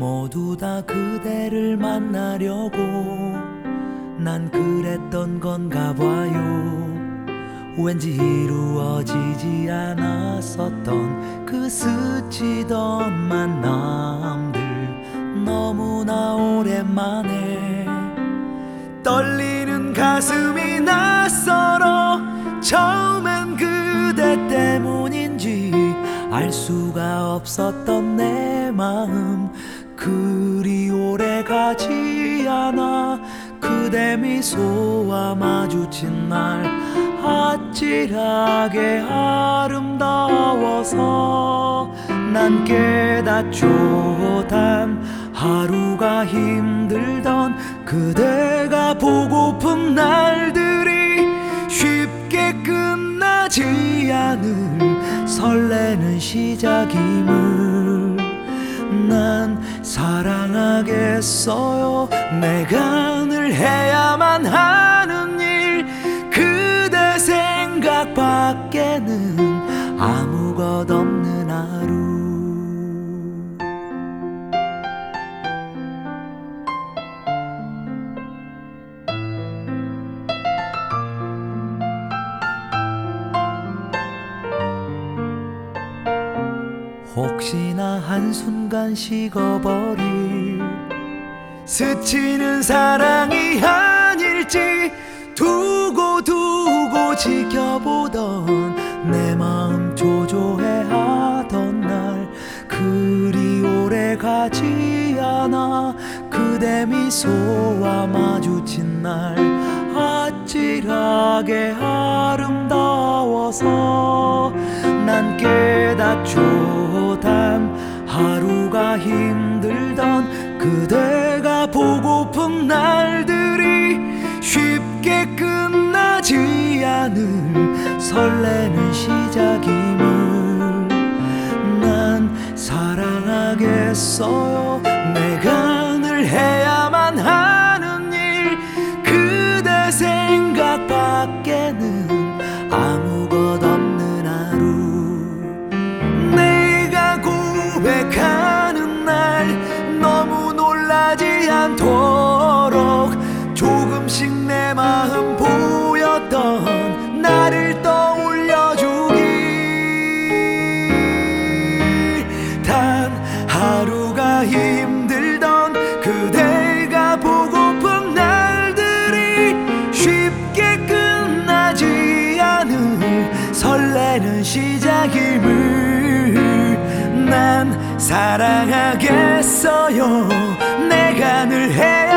모두 다 그대를 만나려고 난 그랬던 건가 봐요. 왠지 이루어지지 않았었던 그 스치던 만남들 너무나 오랜만에 떨리는 가슴이 낯설어. 처음엔 그대 때문인지 알 수가 없었던 내 마음 그리 오래 가지 않아. 그대 미소와 마주친 날 아찔하게 아름다워서 난 깨닫죠. 단 하루가 힘들던 그대가 보고픈 날들이 쉽게 끝나지 않을 설레는 시작임을 난 사랑하겠어요. 내가 늘 해야만 하는 일 그대 생각밖에는 아무것 없는 하루. 혹시나 한순간 식어버릴 스치는 사랑이 아닐지 두고 지켜보던 내 마음 조조해하던 날 그리 오래 가지 않아. 그대 미소와 마주친 날 아찔하게 아름다워서 난 깨닫죠. 단 하루가 힘들던 그대가 보고픈 날들이 쉽게 끝나지 않을 설레는 시작임을 난 사랑하겠어요. 내가 늘 해야만 하는 일 그대 생각밖에는 아무것 없는 하루. 내가 고백하는 날 너무 놀라지 않도록 조금씩 내 마음 보였던 나를 떠올려주길. 단 하루가 힘들던 그대가 보고픈 날들이 쉽게 끝나지 않을 설레는 시작임을 난 사랑하겠어요. 내가 늘 해